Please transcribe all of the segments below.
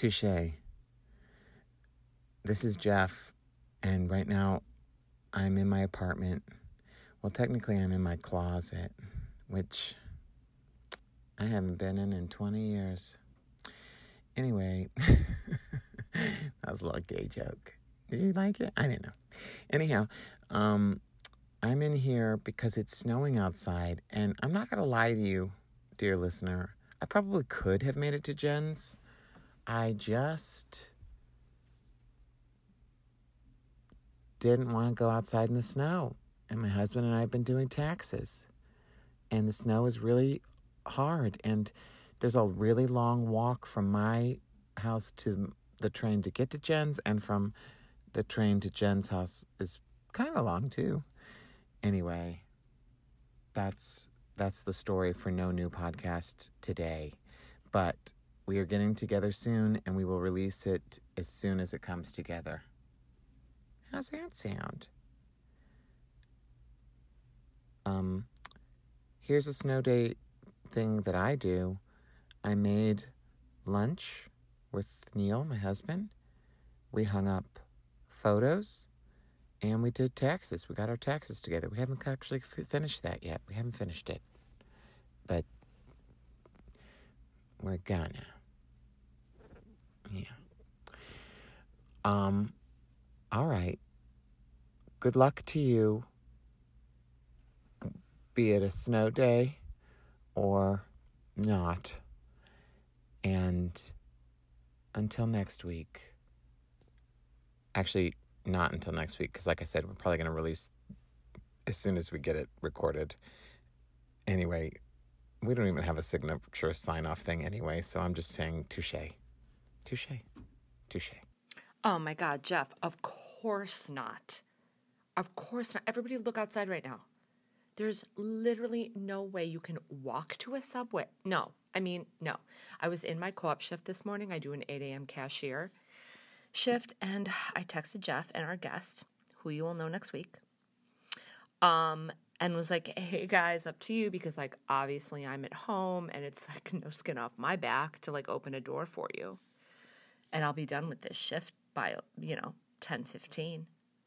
Touche. This is Jeff, and right now I'm in my apartment. Well, technically I'm in my closet, which I haven't been in 20 years. Anyway, that was a little gay joke. Did you like it? I don't know. Anyhow, I'm in here because it's snowing outside, and I'm not going to lie to you, dear listener. I probably could have made it to Jen's. I just didn't want to go outside in the snow. And my husband and I have been doing taxes. And the snow is really hard. And there's a really long walk from my house to the train to get to Jen's. And from the train to Jen's house is kind of long too. Anyway, that's the story for no new podcast today. But we are getting together soon, and we will release it as soon as it comes together. How's that sound? Here's a snow day thing that I do. I made lunch with Neil, my husband. We hung up photos, and we did taxes. We got our taxes together. We haven't actually finished that yet. We haven't finished it. But we're gonna. Yeah. All right. Good luck to you, be it a snow day or not. And until next week. Actually, not until next week, because like I said, we're probably going to release as soon as we get it recorded. Anyway, we don't even have a signature sign-off thing anyway, so I'm just saying touche. Touche. Touche. Oh my God, Jeff, of course not. Of course not. Everybody look outside right now. There's literally no way you can walk to a Subway. No. I was in my co-op shift this morning. I do an 8 a.m. cashier shift, and I texted Jeff and our guest, who you will know next week, and was like, hey guys, up to you, because like obviously I'm at home and it's like no skin off my back to like open a door for you. And I'll be done with this shift by, 10:15.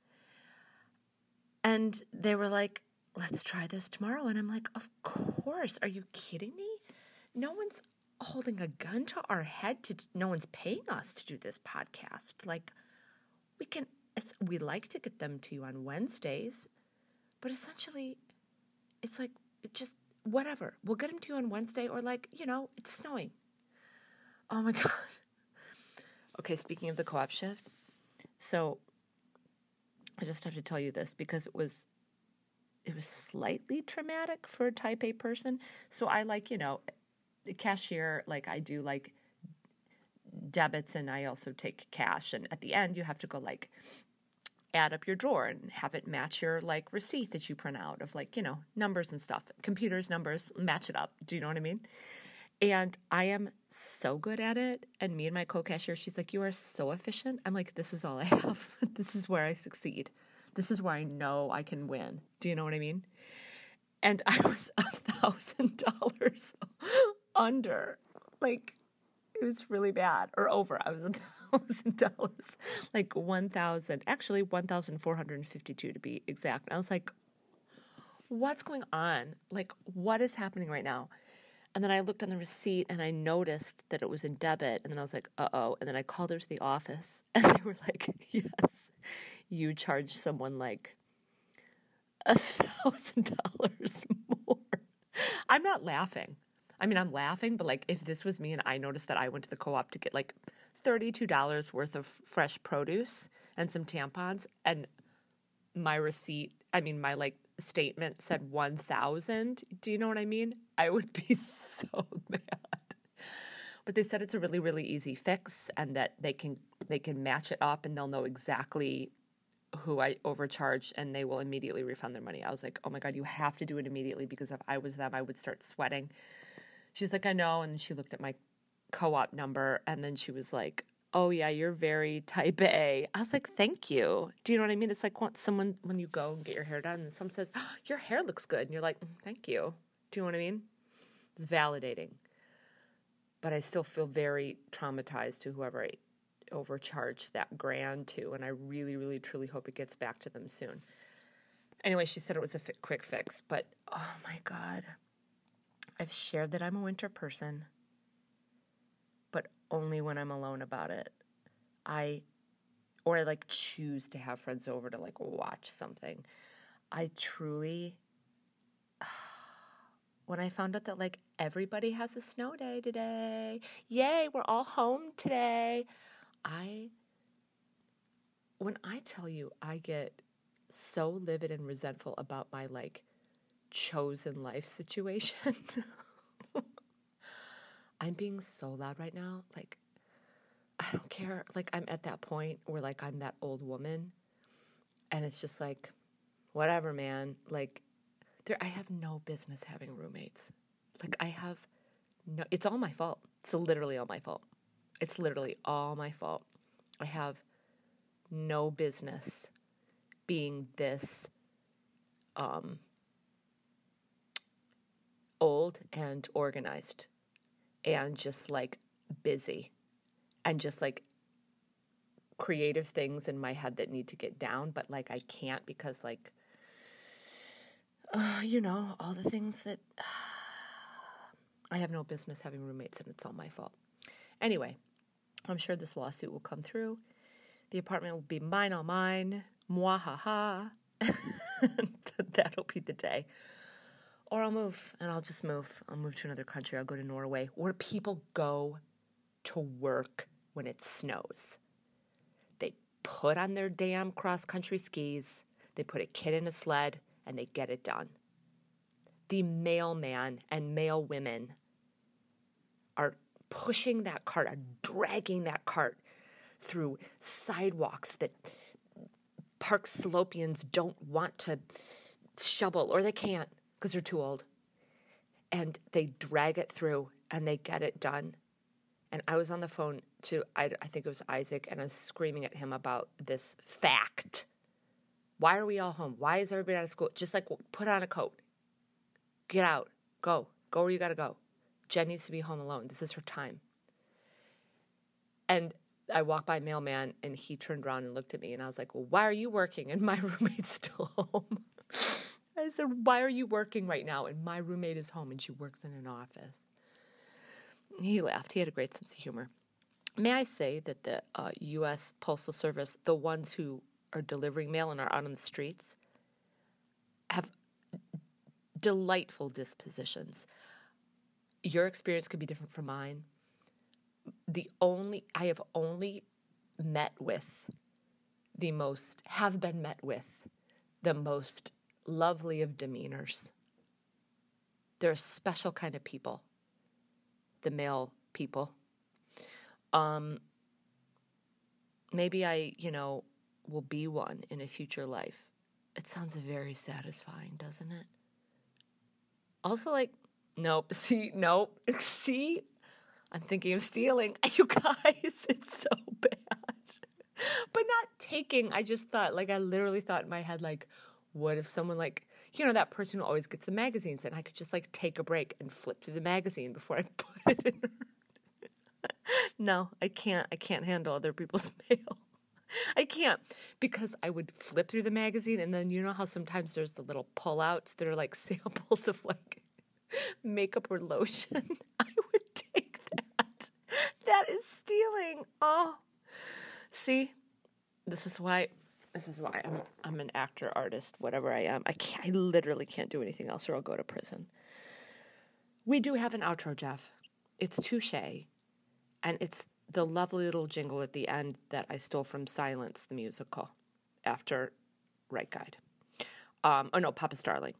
And they were like, let's try this tomorrow. And I'm like, of course. Are you kidding me? No one's holding a gun to our head. No one's paying us to do this podcast. Like, we like to get them to you on Wednesdays, but essentially it's like, just whatever. We'll get them to you on Wednesday, or like, it's snowing. Oh my God. Okay, speaking of the co-op shift, so I just have to tell you this because it was slightly traumatic for a type A person. So I the cashier, like I do like debits, and I also take cash. And at the end, you have to go like add up your drawer and have it match your like receipt that you print out of like, numbers and stuff. Computers, numbers, match it up. Do you know what I mean? And I am so good at it. And me and my co-cashier, she's like, you are so efficient. I'm like, this is all I have. This is where I succeed. This is where I know I can win. Do you know what I mean? And I was $1,000 under. Like, it was really bad. Or over. I was $1,000. Like 1,000. Actually, 1,452 to be exact. And I was like, what's going on? Like, what is happening right now? And then I looked on the receipt and I noticed that it was in debit. And then I was like, uh-oh. And then I called her to the office and they were like, yes, you charged someone like $1,000 more. I'm not laughing. I mean, I'm laughing, but like if this was me and I noticed that I went to the co-op to get like $32 worth of fresh produce and some tampons, and my receipt, my like statement said 1,000. Do you know what I mean? I would be so mad. But they said it's a really, really easy fix, and that they can match it up, and they'll know exactly who I overcharged, and they will immediately refund their money. I was like, oh my God, you have to do it immediately, because if I was them, I would start sweating. She's like, I know. And then she looked at my co-op number, and then she was like, oh yeah, you're very type A. I was like, thank you. Do you know what I mean? It's like someone, when you go and get your hair done and someone says, oh, your hair looks good. And you're like, thank you. Do you know what I mean? It's validating. but I still feel very traumatized to whoever I overcharged that grand to, and I really, really, truly hope it gets back to them soon. Anyway, she said it was a quick fix, but oh my God. I've shared that I'm a winter person, but only when I'm alone about it. I like choose to have friends over to like watch something. I truly, when I found out that like everybody has a snow day today, yay, we're all home today. When I tell you I get so livid and resentful about my like chosen life situation. I'm being so loud right now. Like, I don't care. Like, I'm at that point where like I'm that old woman and it's just like, whatever, man. Like, I have no business having roommates. Like, it's all my fault. It's literally all my fault. It's literally all my fault. I have no business being this old and organized and just like busy and just like creative things in my head that need to get down, but like I can't because like, all the things that I have no business having roommates and it's all my fault. Anyway, I'm sure this lawsuit will come through. The apartment will be mine, all mine. Mwahaha. That'll be the day. Or I'll move, and I'll just move. I'll move to another country. I'll go to Norway, where people go to work when it snows. They put on their damn cross-country skis, they put a kid in a sled, and they get it done. The mailman and mail women are pushing that cart, are dragging that cart through sidewalks that Park Slopians don't want to shovel, or they can't because they're too old. And they drag it through and they get it done. And I was on the phone to, I think it was Isaac, and I was screaming at him about this fact. Why are we all home? Why is everybody out of school? Just like put on a coat. Get out. Go. Go where you got to go. Jen needs to be home alone. This is her time. And I walked by mailman, and he turned around and looked at me, and I was like, well, why are you working and my roommate's still home? I said, why are you working right now? And my roommate is home, and she works in an office. He laughed. He had a great sense of humor. May I say that the U.S. Postal Service, the ones who are delivering mail and are out on the streets, have delightful dispositions. Your experience could be different from mine. I have only have been met with the most lovely of demeanors. They're a special kind of people, the male people. Maybe I, will be one in a future life. It sounds very satisfying, doesn't it? Also, like, nope. See, I'm thinking of stealing. You guys, it's so bad. But not taking. I just thought, like, I literally thought in my head, like, what if someone, like, that person who always gets the magazines, and I could just, like, take a break and flip through the magazine before I put it in her. No, I can't. I can't handle other people's mail. I can't, because I would flip through the magazine, and then you know how sometimes there's the little pullouts that are like samples of like makeup or lotion? I would take that. That is stealing. Oh, see, this is why I'm an actor, artist, whatever I am. I literally can't do anything else, or I'll go to prison. We do have an outro, Jeff. It's Touche, and it's the lovely little jingle at the end that I stole from Silence, the musical, after Right Guide. Papa Starling.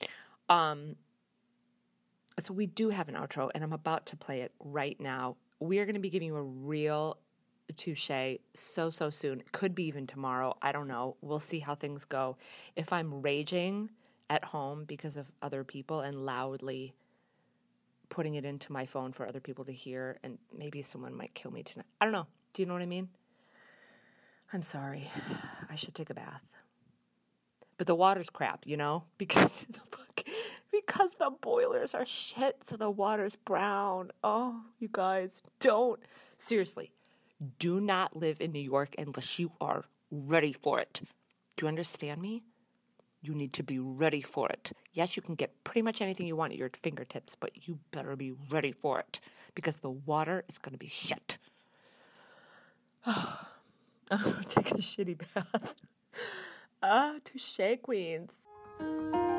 So we do have an outro, and I'm about to play it right now. We are going to be giving you a real touche so soon. It could be even tomorrow. I don't know. We'll see how things go. If I'm raging at home because of other people and loudly putting it into my phone for other people to hear, and maybe someone might kill me tonight. I don't know. Do you know what I mean? I'm sorry. I should take a bath. But the water's crap, because because the boilers are shit, so the water's brown. Oh, you guys, don't. Seriously, do not live in New York unless you are ready for it. Do you understand me? You need to be ready for it. Yes, you can get pretty much anything you want at your fingertips, but you better be ready for it because the water is going to be shit. I'm going to take a shitty bath. Touche, queens.